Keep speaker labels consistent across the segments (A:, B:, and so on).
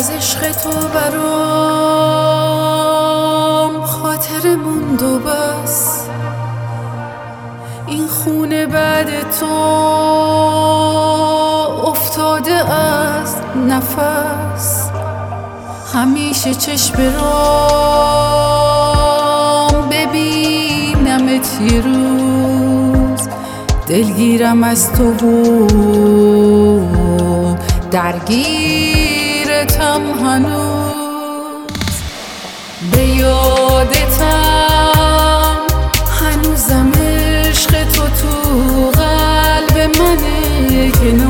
A: از عشق تو برام خاطر موند و بس. این خونه بعد تو افتاده از نفس. همیشه چشم رام ببینمت یه روز، دلگیرم از تو و درگیرتم هنوز. به یادتم هنوزم عشق تو تو قلب منه،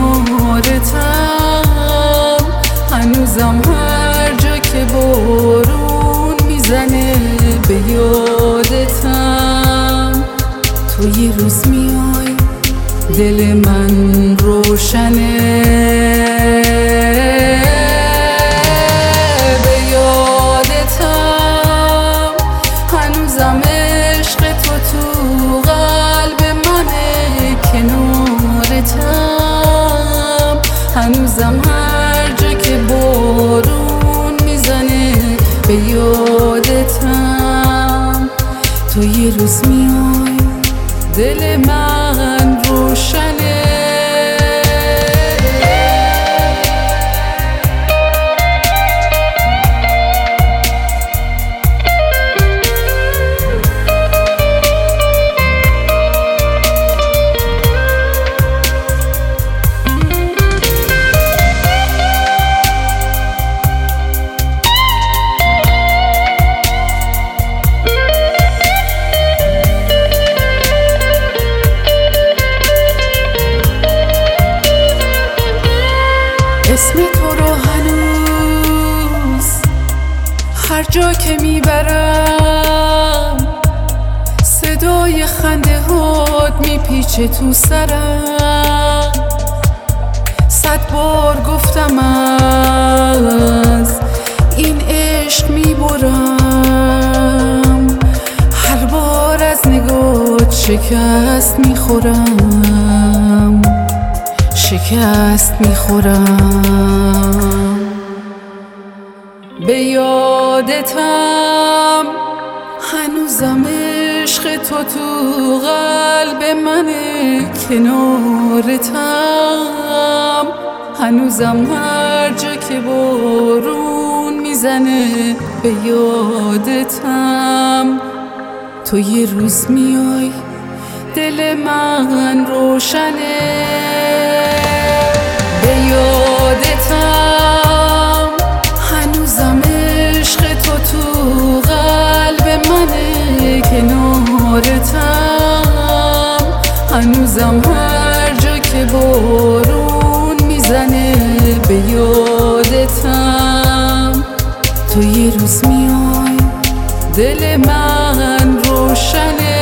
A: کنارتم هنوزم هر جا که بارون میزنه. به یادتم تو یه روز میای دل من روشنه. به یادتم هنوزم عشق تو تو قلب منه، کنارتم هنوزم هر جا که بارون میزنه. به یادتم تو یه روز میای دل من روشنه. اسم تو رو هنوز هر جا که میبرم، صدای خنده هات میپیچه تو سرم. 100 بار گفتم از این عشق میبرم، هر بار از نگات شکست میخورم، شکست میخورم. به یادتم هنوزم عشق تو تو قلب منه، کنارتم هنوزم هر جا که بارون میزنه. به یادتم تو یه روز میای دل من روشنه. به یادتم هنوزم عشق تو تو قلب منه، کنارتم هنوزم هر جا که بارون میزنه. به یادتم تو یه روز میای دل من روشنه.